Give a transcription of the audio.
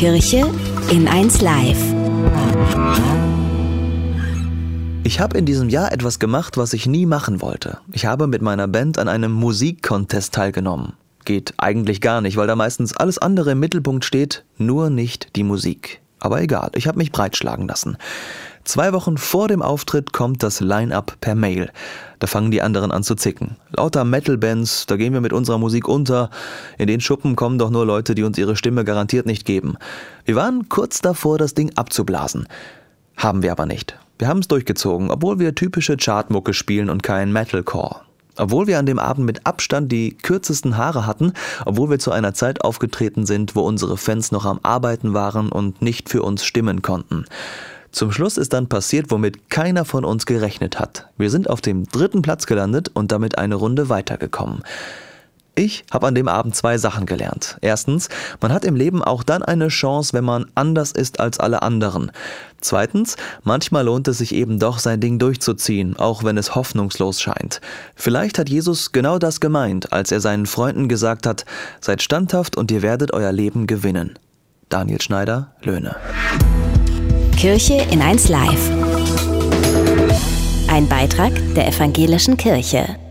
Kirche in 1 Live. Ich habe in diesem Jahr etwas gemacht, was ich nie machen wollte. Ich habe mit meiner Band an einem Musikcontest teilgenommen. Geht eigentlich gar nicht, weil da meistens alles andere im Mittelpunkt steht, nur nicht die Musik. Aber egal, ich habe mich breitschlagen lassen. 2 Wochen vor dem Auftritt kommt das Line-Up per Mail. Da fangen die anderen an zu zicken. Lauter Metal-Bands, da gehen wir mit unserer Musik unter. In den Schuppen kommen doch nur Leute, die uns ihre Stimme garantiert nicht geben. Wir waren kurz davor, das Ding abzublasen. Haben wir aber nicht. Wir haben es durchgezogen, obwohl wir typische Chartmucke spielen und kein Metalcore. Obwohl wir an dem Abend mit Abstand die kürzesten Haare hatten, obwohl wir zu einer Zeit aufgetreten sind, wo unsere Fans noch am Arbeiten waren und nicht für uns stimmen konnten. Zum Schluss ist dann passiert, womit keiner von uns gerechnet hat. Wir sind auf dem 3. Platz gelandet und damit eine Runde weitergekommen. Ich habe an dem Abend 2 Sachen gelernt. Erstens, man hat im Leben auch dann eine Chance, wenn man anders ist als alle anderen. Zweitens, manchmal lohnt es sich eben doch, sein Ding durchzuziehen, auch wenn es hoffnungslos scheint. Vielleicht hat Jesus genau das gemeint, als er seinen Freunden gesagt hat, seid standhaft und ihr werdet euer Leben gewinnen. Daniel Schneider, Löhne. Kirche in 1 Live. Ein Beitrag der Evangelischen Kirche.